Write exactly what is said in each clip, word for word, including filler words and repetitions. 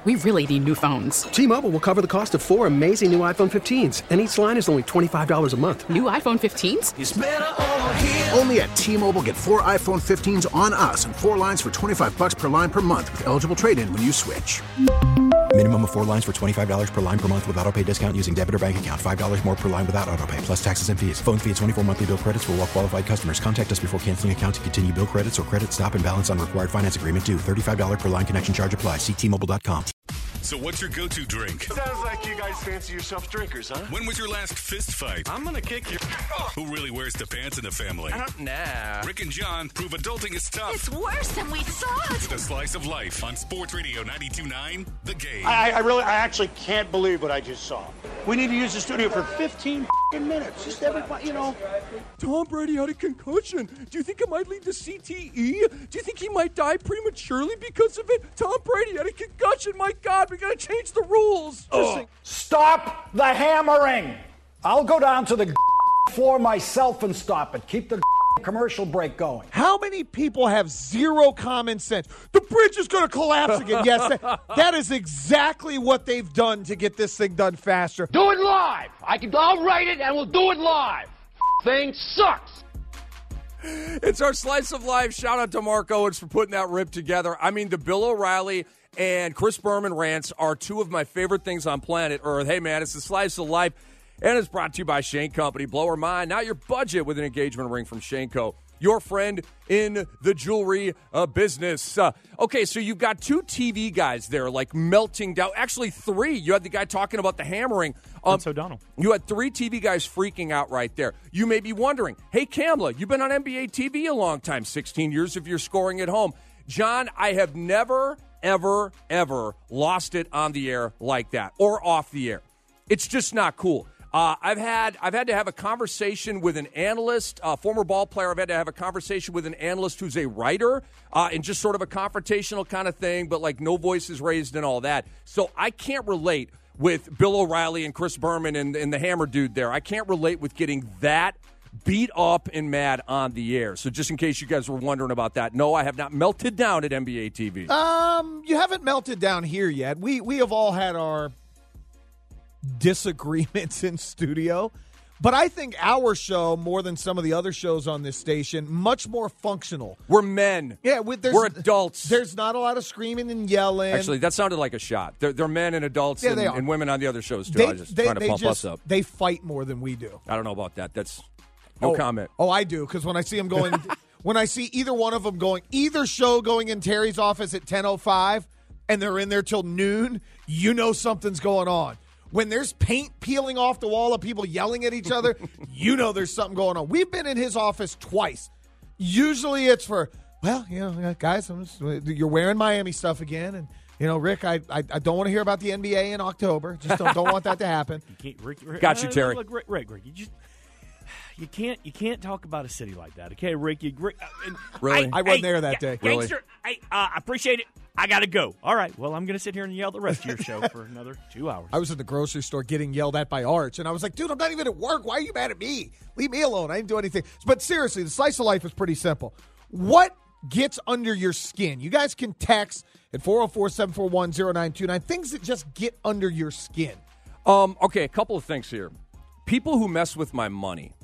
we really need new phones. T-Mobile will cover the cost of four amazing new iPhone fifteens, and each line is only twenty-five dollars a month. New iPhone fifteens? It's better over here. Only at T-Mobile, get four iPhone fifteens on us and four lines for twenty-five dollars per line per month with eligible trade-in when you switch. Minimum of four lines for twenty-five dollars per line per month with autopay discount using debit or bank account. five dollars more per line without autopay, plus taxes and fees. Phone fee at twenty-four monthly bill credits for well-qualified customers. Contact us before canceling account to continue bill credits or credit stop and balance on required finance agreement due. thirty-five dollars per line connection charge applies. See T Mobile dot com. So what's your go-to drink? Sounds like you guys fancy yourself drinkers, huh? When was your last fist fight? I'm gonna kick you. Who really wears the pants in the family? Uh, nah. Rick and John prove adulting is tough. It's worse than we thought. With a slice of life on Sports Radio ninety-two point nine, The Game. I, I really, I actually can't believe what I just saw. We need to use the studio for fifteen minutes. Just everybody, you know. Tom Brady had a concussion. Do you think it might lead to C T E? Do you think he might die prematurely because of it? Tom Brady had a concussion. My God, we got to change the rules. Oh. Stop the hammering. I'll go down to the floor myself and stop it. Keep the commercial break going. How many people have zero common sense? The bridge is going to collapse again. Yes, that, that is exactly what they've done to get this thing done faster. Do it live. I can. I'll write it and we'll do it live. Thing sucks. It's our Slice of Life. Shout out to Mark Owens for putting that rip together. I mean, the Bill O'Reilly and Chris Berman rants are two of my favorite things on planet Earth. Hey, man, it's the Slice of Life, and it's brought to you by Shane Company. Blow or mine, not your budget with an engagement ring from Shane Co., your friend in the jewelry uh, business. Uh, okay, so you've got two T V guys there, like melting down. Actually, three. You had the guy talking about the hammering. Um, Vince O'Donnell. You had three T V guys freaking out right there. You may be wondering, hey, Kamla, you've been on N B A T V a long time, sixteen years if you're scoring at home. John, I have never, ever, ever lost it on the air like that or off the air. It's just not cool. Uh, I've had I've had to have a conversation with an analyst, a former ball player. I've had to have a conversation with an analyst who's a writer, uh, and just sort of a confrontational kind of thing, but like no voices raised and all that. So I can't relate with Bill O'Reilly and Chris Berman and, and the Hammer dude there. I can't relate with getting that beat up and mad on the air. So just in case you guys were wondering about that, no, I have not melted down at N B A T V. Um, you haven't melted down here yet. We we have all had our disagreements in studio, but I think our show, more than some of the other shows on this station, much more functional. We're men. Yeah, with, we're adults. There's not a lot of screaming and yelling. Actually, that sounded like a shot. They're, they're men and adults yeah, and, they are. and women on the other shows, too. They, I was just they, trying to they pump just, us up. They fight more than we do. I don't know about that. That's no oh, comment. Oh, I do, because when I see them going, when I see either one of them going, either show going in Terry's office at ten oh five and they're in there till noon, you know something's going on. When there's paint peeling off the wall of people yelling at each other, you know there's something going on. We've been in his office twice. Usually it's for, well, you know, guys, I'm just, you're wearing Miami stuff again. And, you know, Rick, I I, I don't want to hear about the N B A in October. Just don't, don't want that to happen. You can't, Rick, Rick, Got you, Terry. Look, Rick, Rick, Rick, you just... You can't you can't talk about a city like that, okay, Rick? You, Rick uh, really? I, I wasn't hey, there that day. Really? Gangster, I uh, appreciate it. I got to go. All right, well, I'm going to sit here and yell the rest of your show for another two hours. I was in the grocery store getting yelled at by Arch, and I was like, dude, I'm not even at work. Why are you mad at me? Leave me alone. I didn't do anything. But seriously, the slice of life is pretty simple. What gets under your skin? You guys can text at four oh four, seven four one, oh nine two nine. Things that just get under your skin. Um. Okay, a couple of things here. People who mess with my money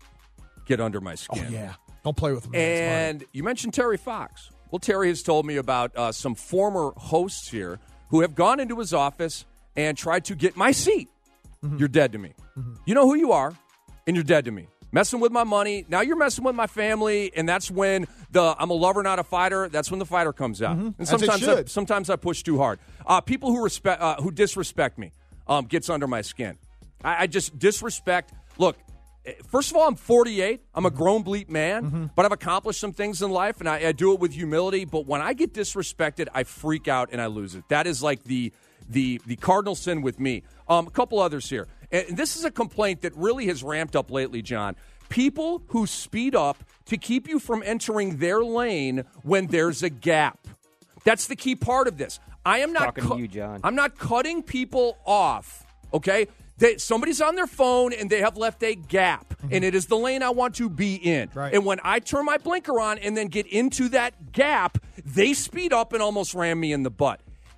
get under my skin. Oh, yeah. Don't play with me. And you mentioned Terry Fox. Well, Terry has told me about uh, some former hosts here who have gone into his office and tried to get my seat. Mm-hmm. You're dead to me. Mm-hmm. You know who you are, and you're dead to me. Messing with my money. Now you're messing with my family, and that's when the I'm a lover, not a fighter. That's when the fighter comes out. Mm-hmm. And sometimes I, sometimes I push too hard. Uh, people who respect, uh, who disrespect me um, gets under my skin. I, I just disrespect. Look, first of all, I'm forty-eight. I'm a grown bleep man, mm-hmm. but I've accomplished some things in life, and I, I do it with humility. But when I get disrespected, I freak out and I lose it. That is like the the the cardinal sin with me. Um, a couple others here. And this is a complaint that really has ramped up lately, John. People who speed up to keep you from entering their lane when there's a gap. That's the key part of this. I am not talking cu- to you, John. I'm not cutting people off, okay? They, somebody's on their phone and they have left a gap, mm-hmm. and it is the lane I want to be in. Right. And when I turn my blinker on and then get into that gap, they speed up and almost ram me in the butt.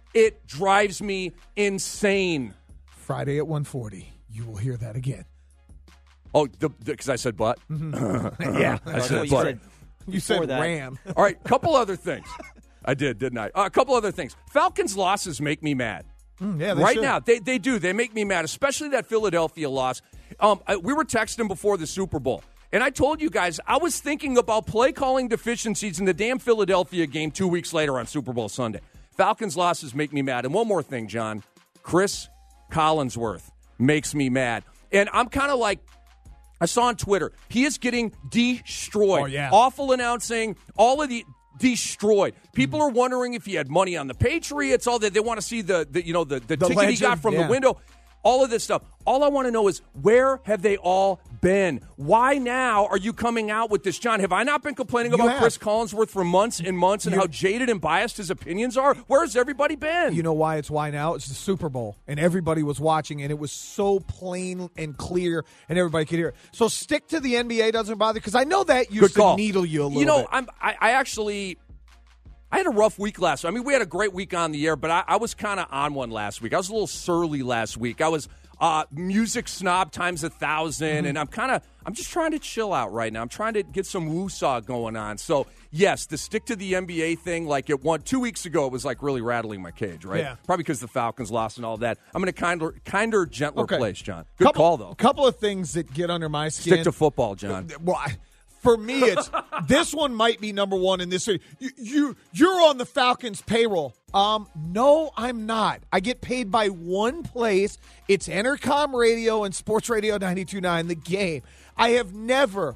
It drives me insane. Friday at one forty. You will hear that again. Oh, because I said butt? Mm-hmm. yeah. I said butt. Said, you said that. Ram. All right, couple other things. I did, didn't I? Uh, a couple other things. Falcons losses make me mad. Mm, yeah, they right should. now, they they do. They make me mad, especially that Philadelphia loss. Um, I, we were texting before the Super Bowl, and I told you guys I was thinking about play calling deficiencies in the damn Philadelphia game two weeks later on Super Bowl Sunday. Falcons losses make me mad. And one more thing, John. Chris Collinsworth makes me mad. And I'm kind of like, I saw on Twitter, he is getting destroyed. Oh, yeah. Awful announcing, all of the destroyed. People are wondering if he had money on the Patriots, all that. They want to see the, the you know, the, the, the ticket legend, he got from yeah. the window. All of this stuff. All I want to know is, where have they all been? Why now are you coming out with this, John? Have I not been complaining You about have. Chris Collinsworth for months and months and You're, how jaded and biased his opinions are? Where's everybody been? You know why it's why now? It's the Super Bowl, and everybody was watching, and it was so plain and clear, and everybody could hear it. So stick to the N B A doesn't bother, because I know that used to needle you a little You know, bit. I'm, I, I actually... I had a rough week last week. I mean, we had a great week on the air, but I, I was kind of on one last week. I was a little surly last week. I was uh, music snob times a thousand, mm-hmm. and I'm kind of, I'm just trying to chill out right now. I'm trying to get some woo-saw going on. So, yes, the stick to the N B A thing, like it won two weeks ago, it was like really rattling my cage, right? Yeah. Probably because the Falcons lost and all that. I'm in a kinder, kinder gentler okay. place, John. Good couple, call, though. A couple of things that get under my skin. Stick to football, John. Well, I, For me, it's this one might be number one in this city. You, you you're on the Falcons payroll. Um, no, I'm not. I get paid by one place. It's Entercom Radio and Sports Radio ninety-two point nine, The Game. I have never,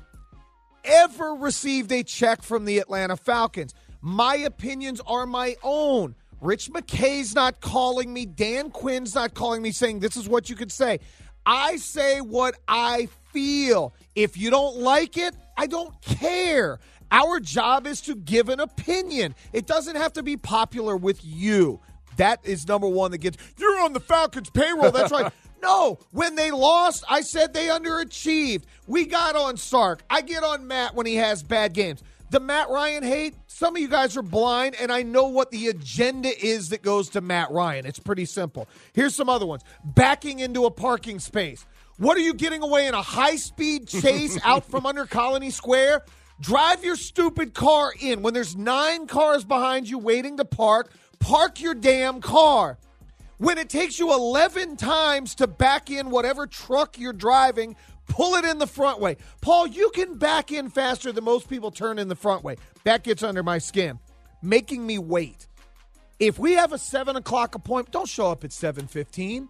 ever received a check from the Atlanta Falcons. My opinions are my own. Rich McKay's not calling me. Dan Quinn's not calling me saying this is what you could say. I say what I feel. If you don't like it, I don't care. Our job is to give an opinion. It doesn't have to be popular with you. That is number one that gets, you're on the Falcons payroll. That's right. No, when they lost, I said they underachieved. We got on Sark. I get on Matt when he has bad games. The Matt Ryan hate, some of you guys are blind, and I know what the agenda is that goes to Matt Ryan. It's pretty simple. Here's some other ones. Backing into a parking space. What are you getting away in a high-speed chase out from under Colony Square? Drive your stupid car in. When there's nine cars behind you waiting to park, park your damn car. When it takes you eleven times to back in whatever truck you're driving, pull it in the front way. Paul, you can back in faster than most people turn in the front way. That gets under my skin. Making me wait. If we have a seven o'clock appointment, don't show up at seven fifteen.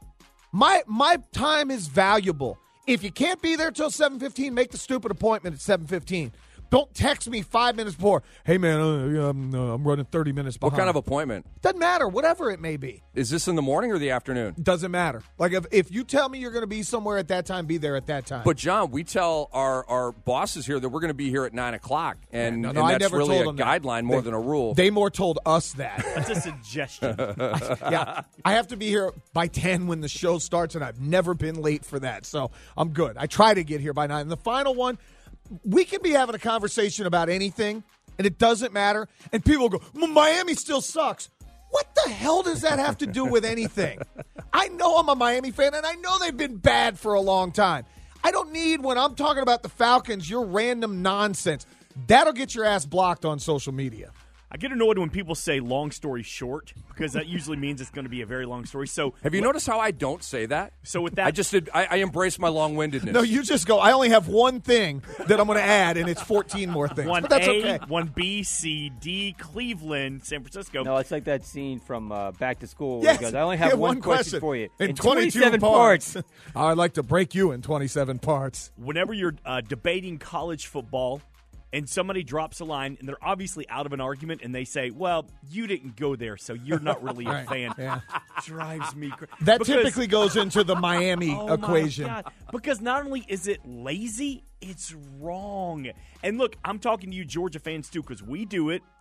My my time is valuable. If you can't be there till seven fifteen, make the stupid appointment at seven fifteen. Don't text me five minutes before. Hey, man, uh, I'm, uh, I'm running thirty minutes behind. What kind of appointment? Doesn't matter, whatever it may be. Is this in the morning or the afternoon? Doesn't matter. Like, if, if you tell me you're going to be somewhere at that time, be there at that time. But, John, we tell our, our bosses here that we're going to be here at nine o'clock, and, no, no, and I that's never really a told them guideline that. more they, than a rule. They more told us that. That's a suggestion. Yeah, I have to be here by ten when the show starts, and I've never been late for that, so I'm good. I try to get here by nine. And the final one, we can be having a conversation about anything, and it doesn't matter, and people go, Miami still sucks. What the hell does that have to do with anything? I know I'm a Miami fan, and I know they've been bad for a long time. I don't need, when I'm talking about the Falcons, your random nonsense. That'll get your ass blocked on social media. I get annoyed when people say long story short, because that usually means it's going to be a very long story. So, have you noticed how I don't say that? So with that, I just did, I, I embrace my long-windedness. No, you just go, I only have one thing that I'm going to add, and it's fourteen more things. One but that's A, okay. one B, C, D, Cleveland, San Francisco. No, it's like that scene from uh, Back to School. Yes. Where he goes, I only have yeah, one, one question, question for you. In, in twenty-two, twenty-seven parts. parts. I'd like to break you in twenty-seven parts. Whenever you're uh, debating college football, and somebody drops a line, and they're obviously out of an argument, and they say, well, you didn't go there, so you're not really a right. fan. Yeah. Drives me crazy. That because, typically goes into the Miami oh equation. My God. Because not only is it lazy, it's wrong. And look, I'm talking to you Georgia fans, too, because we do it.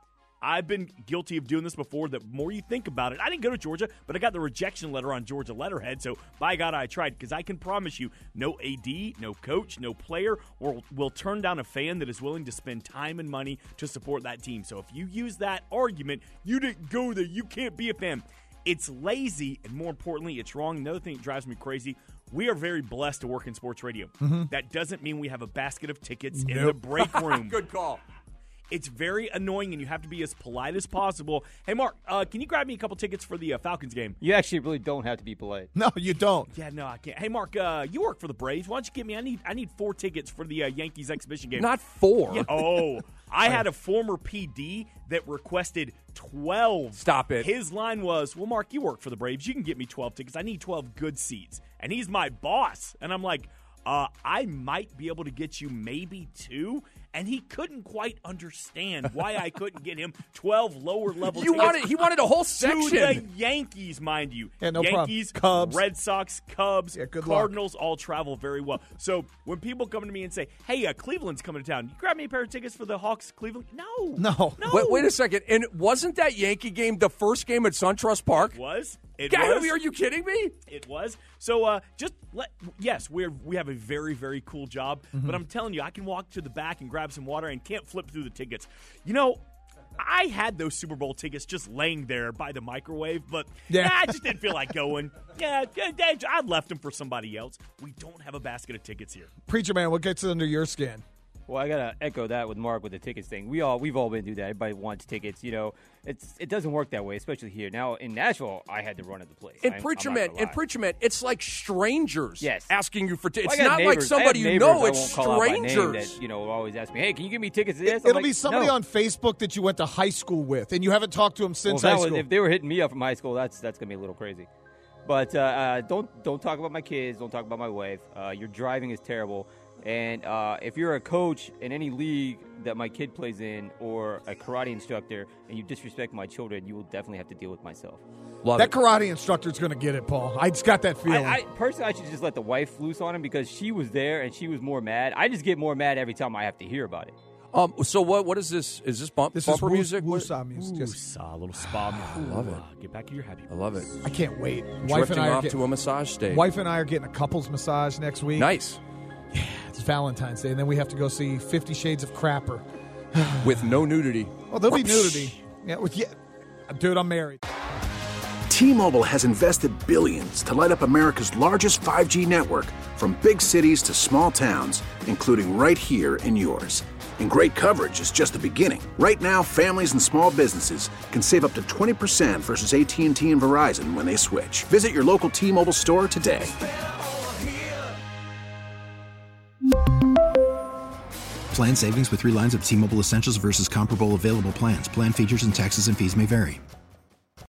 I've been guilty of doing this before. The more you think about it, I didn't go to Georgia, but I got the rejection letter on Georgia letterhead, so by God, I tried, because I can promise you, no A D, no coach, no player will, will turn down a fan that is willing to spend time and money to support that team. So if you use that argument, you didn't go there, you can't be a fan. It's lazy, and more importantly, it's wrong. Another thing that drives me crazy, we are very blessed to work in sports radio. Mm-hmm. That doesn't mean we have a basket of tickets Nope. in the break room. Good call. It's very annoying, and you have to be as polite as possible. Hey, Mark, uh, can you grab me a couple tickets for the uh, Falcons game? You actually really don't have to be polite. No, you don't. Yeah, no, I can't. Hey, Mark, uh, you work for the Braves. Why don't you get me? I need I need four tickets for the uh, Yankees exhibition game. Not four. Yeah, oh, I had a former P D that requested twelve. Stop it. His line was, well, Mark, you work for the Braves. You can get me twelve tickets. I need twelve good seats. And he's my boss. And I'm like, uh, I might be able to get you maybe two. And he couldn't quite understand why I couldn't get him twelve lower level You tickets. wanted, he wanted a whole section. To the Yankees, mind you. Yeah, no Yankees, problem. Cubs. Red Sox, Cubs, Yeah, good Cardinals all travel very well. So when people come to me and say, hey, uh, Cleveland's coming to town, you grab me a pair of tickets for the Hawks, Cleveland? No. No. No. Wait, wait a second. And wasn't that Yankee game the first game at SunTrust Park? It was. It God, was. are you kidding me? It was. So uh, just let, yes, we're, we have a very, very cool job. Mm-hmm. But I'm telling you, I can walk to the back and grab some water and can't flip through the tickets. You know, I had those Super Bowl tickets just laying there by the microwave, but Yeah. yeah. I just didn't feel like going. Yeah, I left them for somebody else. We don't have a basket of tickets here. Preacher man, what gets under your skin? Well, I gotta echo that with Mark with the tickets thing. We all we've all been through that. Everybody wants tickets. You know, it's it doesn't work that way, especially here. Now in Nashville, I had to run at the place. And I- Preacher I'm not Man, gonna and lie. Preacher Man, it's like strangers Yes. asking you for tickets. Well, I It's got not like neighbors- somebody I have you know, neighbors I it's won't call out by name strangers. that, you know, always ask me, hey, can you give me tickets to this? I'm It'll like, be somebody no. on Facebook that you went to high school with, and you haven't talked to them Well, since if, that high was- school. if they were hitting me up from high school, that's that's gonna be a little crazy. But uh, uh, don't don't talk about my kids. Don't talk about my wife. Uh, your driving is terrible. And uh, if you're a coach in any league that my kid plays in, or a karate instructor, and you disrespect my children, you will definitely have to deal with myself. Love that it. karate instructor's going to get it, Paul. I just got that feeling. I, I personally, I should just let the wife loose on him because she was there and she was more mad. I just get more mad every time I have to hear about it. Um, so what? What is this? Is this bump, this bumper is music? Woo, What- Woo-Saw music. Just- Ooh, a little spa. I love it. Get back to your happy. I love it. I can't wait. Wife Drifting and I are off getting, to a massage state. wife and I are getting a couples massage next week. Nice. It's Valentine's Day, and then we have to go see Fifty Shades of Crapper. With no nudity. Oh, there'll be nudity. Yeah, with, yeah. Dude, I'm married. T-Mobile has invested billions to light up America's largest five G network, from big cities to small towns, including right here in yours. And great coverage is just the beginning. Right now, families and small businesses can save up to twenty percent versus A T and T and Verizon when they switch. Visit your local T-Mobile store today. Plan savings with three lines of T-Mobile Essentials versus comparable available plans. Plan features and taxes and fees may vary.